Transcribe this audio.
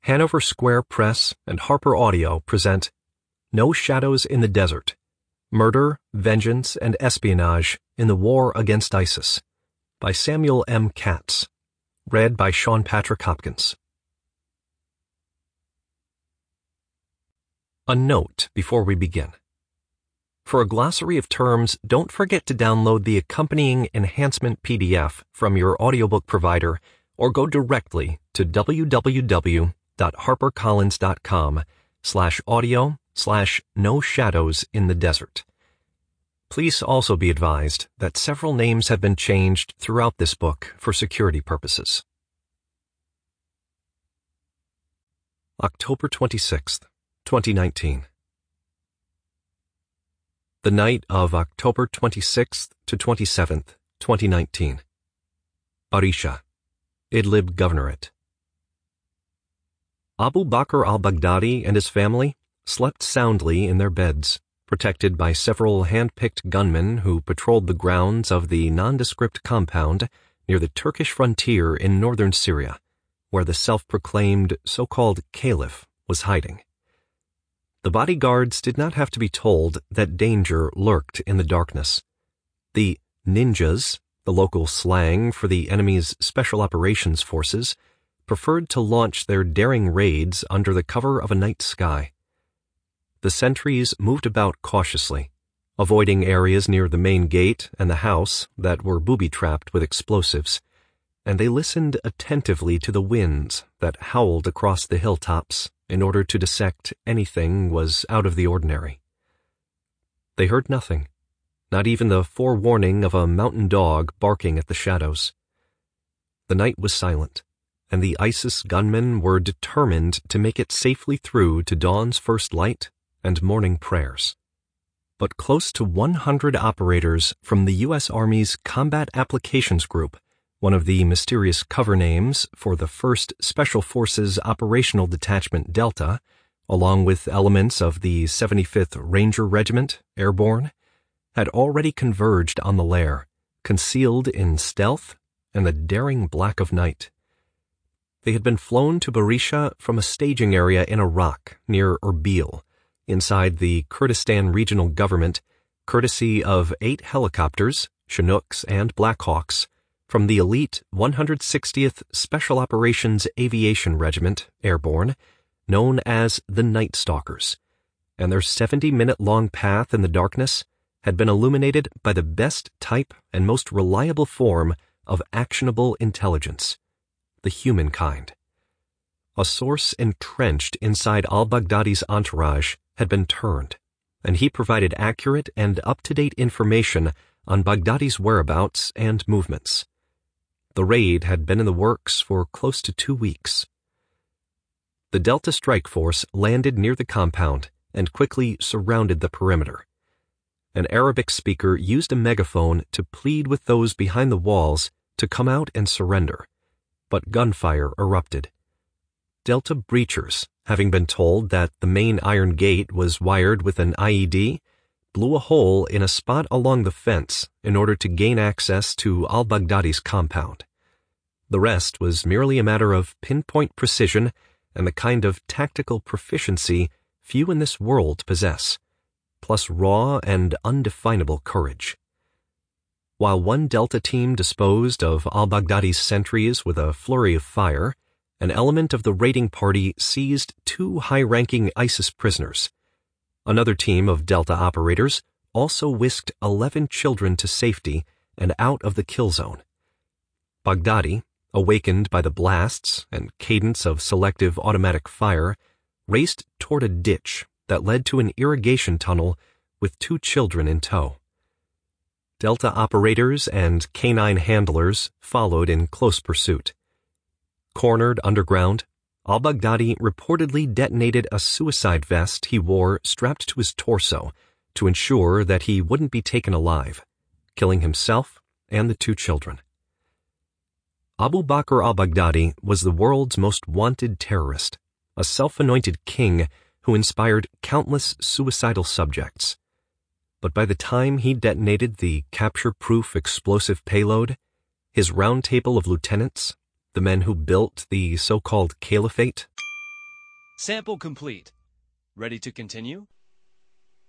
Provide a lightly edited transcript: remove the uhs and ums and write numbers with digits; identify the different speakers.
Speaker 1: Hanover Square Press and Harper Audio present No Shadows in the Desert: Murder, Vengeance, and Espionage in the War Against ISIS by Samuel M. Katz. Read by Sean Patrick Hopkins. A note before we begin. For a glossary of terms, don't forget to download the accompanying enhancement PDF from your audiobook provider or go directly to www.harpercollins.com/audio/No Shadows in the Desert. Please also be advised that several names have been changed throughout this book for security purposes. October 26th, 2019. The night of October 26th to 27th, 2019. Barisha, Idlib Governorate. Abu Bakr al-Baghdadi and his family slept soundly in their beds, protected by several hand-picked gunmen who patrolled the grounds of the nondescript compound near the Turkish frontier in northern Syria, where the self-proclaimed so-called caliph was hiding. The bodyguards did not have to be told that danger lurked in the darkness. The ninjas, the local slang for the enemy's special operations forces, preferred to launch their daring raids under the cover of a night sky. The sentries moved about cautiously, avoiding areas near the main gate and the house that were booby-trapped with explosives, and they listened attentively to the winds that howled across the hilltops in order to dissect anything was out of the ordinary. They heard nothing, not even the forewarning of a mountain dog barking at the shadows. The night was silent, and the ISIS gunmen were determined to make it safely through to dawn's first light and morning prayers. But close to 100 operators from the U.S. Army's Combat Applications Group, one of the mysterious cover names for the 1st Special Forces Operational Detachment Delta, along with elements of the 75th Ranger Regiment, Airborne, had already converged on the lair, concealed in stealth and the daring black of night. They had been flown to Barisha from a staging area in Iraq near Erbil, inside the Kurdistan Regional Government, courtesy of 8 helicopters, Chinooks and Blackhawks, from the elite 160th Special Operations Aviation Regiment, Airborne, known as the Night Stalkers, and their 70-minute-long path in the darkness had been illuminated by the best type and most reliable form of actionable intelligence, the humankind. A source entrenched inside al-Baghdadi's entourage had been turned, and he provided accurate and up-to-date information on Baghdadi's whereabouts and movements. The raid had been in the works for close to 2 weeks. The Delta Strike Force landed near the compound and quickly surrounded the perimeter. An Arabic speaker used a megaphone to plead with those behind the walls to come out and surrender, but gunfire erupted. Delta breachers, having been told that the main iron gate was wired with an IED, blew a hole in a spot along the fence in order to gain access to al-Baghdadi's compound. The rest was merely a matter of pinpoint precision and the kind of tactical proficiency few in this world possess, plus raw and undefinable courage. While one Delta team disposed of al-Baghdadi's sentries with a flurry of fire, an element of the raiding party seized 2 high-ranking ISIS prisoners. Another team of Delta operators also whisked 11 children to safety and out of the kill zone. Baghdadi, awakened by the blasts and cadence of selective automatic fire, raced toward a ditch that led to an irrigation tunnel with 2 children in tow. Delta operators and canine handlers followed in close pursuit. Cornered underground, al-Baghdadi reportedly detonated a suicide vest he wore strapped to his torso to ensure that he wouldn't be taken alive, killing himself and the 2 children. Abu Bakr al-Baghdadi was the world's most wanted terrorist, a self-anointed king who inspired countless suicidal subjects. But by the time he detonated the capture-proof explosive payload, his round table of lieutenants, the men who built the so-called caliphate,
Speaker 2: Sample complete. Ready to continue?